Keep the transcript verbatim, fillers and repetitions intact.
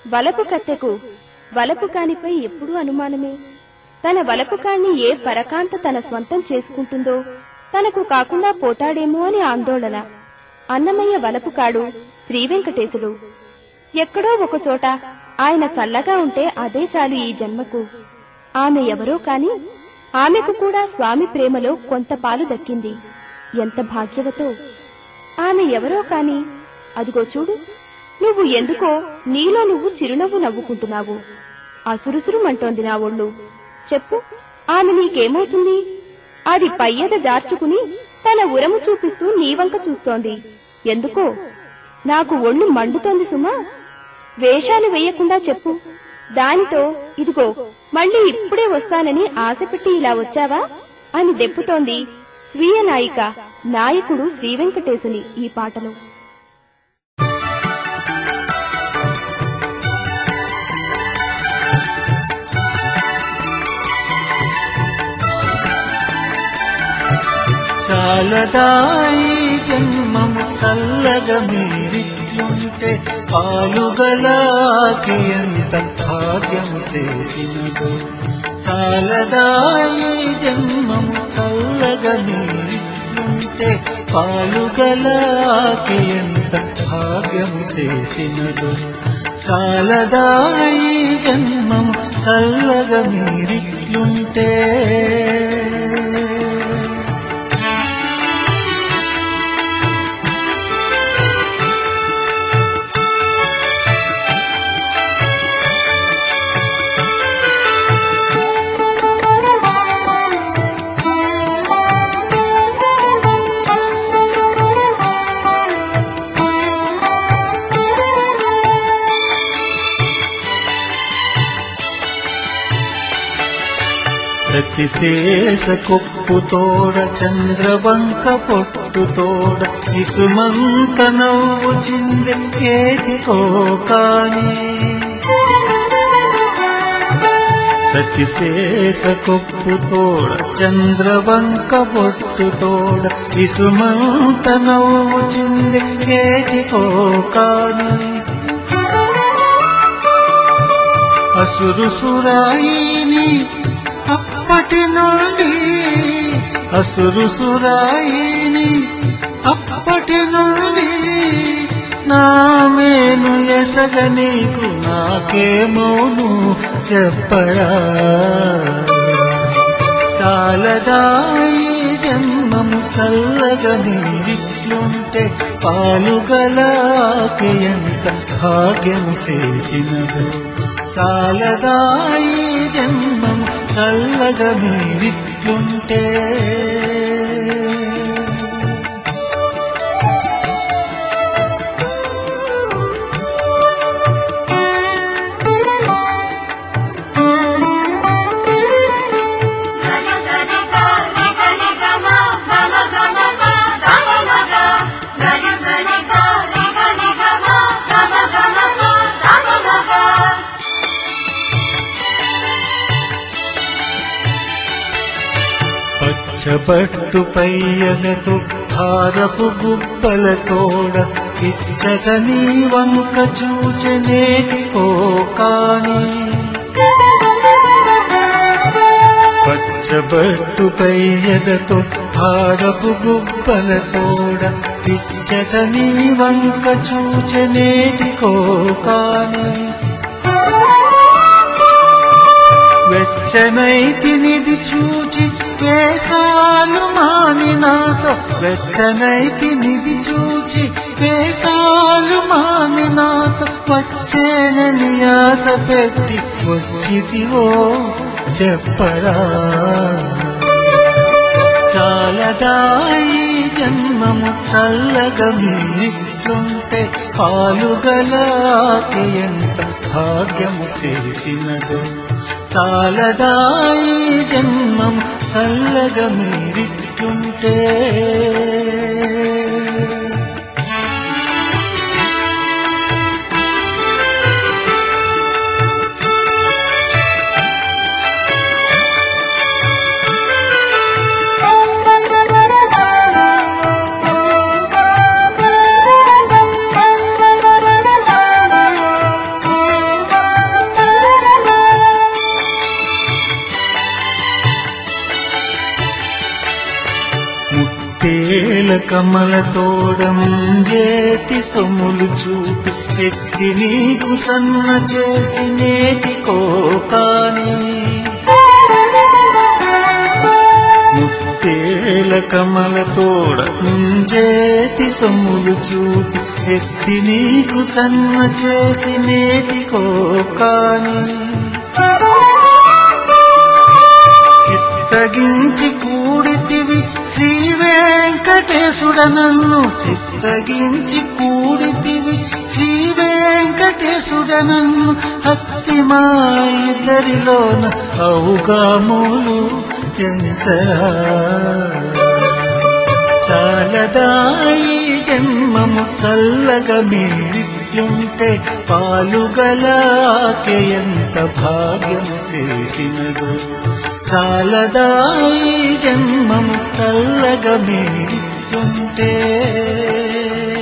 వలపు కత్తెకు వలపు కానిపై ఎప్పుడూ అనుమానమే. తన వలపు కాణ్ణి ఏ పరకాంత తన స్వంతం చేసుకుంటుందో తనకు కాకుండా పోతాడేమో అని ఆందోళన. అన్నమయ్య వలపు కాడు శ్రీవెంకటేశుడు. ఎక్కడో ఒకచోట ఆయన చల్లగా ఉంటే అదే చాలు ఈ జన్మకు. ఆమె ఎవరో కాని ఆమెకు కూడా స్వామి ప్రేమలో కొంత పాలు దక్కింది. ఎంత భాగ్యవతో! ఆమె ఎవరో కాని అదిగో చూడు, నువ్వు ఎందుకో నీలో నువ్వు చిరునవ్వు నవ్వుకుంటున్నావు. అసురుసురుమంటోంది నా ఒళ్ళు. చెప్పు, ఆమె నీకేమవుతుంది? అది పయ్యద జార్చుకుని తన ఉరము చూపిస్తూ నీవంక చూస్తోంది. ఎందుకో నాకు ఒళ్ళు మండుతోంది సుమా. వేషాలు వేయకుండా చెప్పు. దానితో ఇదిగో మళ్ళీ ఇప్పుడే వస్తానని ఆశపెట్టి ఇలా వచ్చావా అని దెప్పుతోంది స్వీయ నాయిక నాయకుడు శ్రీవెంకటేశుని ఈ పాటలో. చాలదాయి జన్మము చల్లగ మీరిట్లుంటే పాలుగలాకి ఎంత భాగ్యము చేసినదో. చాలదాయి జన్మము చల్లగ మీరిట్లుంటే పాలుగలాకి ఎంత భాగ్యము చేసినదో. చాలదాయి జన్మము చల్లగ మీరిట్లుంటే సతిశేష కొప్పుతోడ చంద్రవంక పొట్టుతోడ ఇసుమంత నవ్వు చింది ఏటికో కాని. సతిశేష కొప్పుతోడ చంద్రవంక పొట్టుతోడ ఇసుమంత నవ్వు చింది ఏటికో కాని. అసురుసురాయిని అప్పటి నుండి అసురుసురాయిని అప్పటి నుండి నామేను ఎసగ నీకు నాకేమోను చెప్పరా. చాలదాయి జన్మము చల్లగ మీరిట్లుంటే పాలుగలాకి ఎంత భాగ్యము చేసినదో. చాలదాయి జన్మము చల్లగ మీరిట్లుంటే పట్టు పయ్యలతో భారపు గుబ్బలతోడ ఇచ్చట నీ వంక చూచెనేటికో కాని. పచ్చబట్టు పయ్యలతో భారపు గుబ్బలతోడ ఇచ్చట నీ వంక చూచెనేటికో కాని. వెచ్చనైతినిది చూచి వేసాలు మాని నాతో. వెచ్చనైతినిది చూచి వేసాలు మాని నాతో. వచ్చేనని ఆశ పెట్టి వచ్చితివో చెప్పరా. చాలదాయి జన్మము చల్లగ మీరిట్లుంటే పాలుగలాకి ఎంత భాగ్యము చేసినదో. చాలదాయి జన్మం చల్లగ మీరిట్లుంటే కమల తోడంజేతి సొమ్ములు చూపి ఎత్తి నీకు సన్న చేసి నేటికో కాని ముత్తేల కమల తోడంజేతి సొమ్ములు చూపి ఎత్తి నీకు సన్న చేసి నేటికో కాని చిత్తగించి కూడితివి శ్రీ వెంకటేశుడ నన్ను చిత్తగించి కూడితివి శ్రీ వెంకటేశుడ నన్ను హత్తి మా ఇద్దరిలోన అవుగాములు ఎంచరా చాలదాయి జన్మము సల్లగా మీరిట్లుంటే పాలుగలాకే ఎంత భాగ్యము చేసినదో చాలదాయి జన్మము సల్లగా మీరిట్లుంటే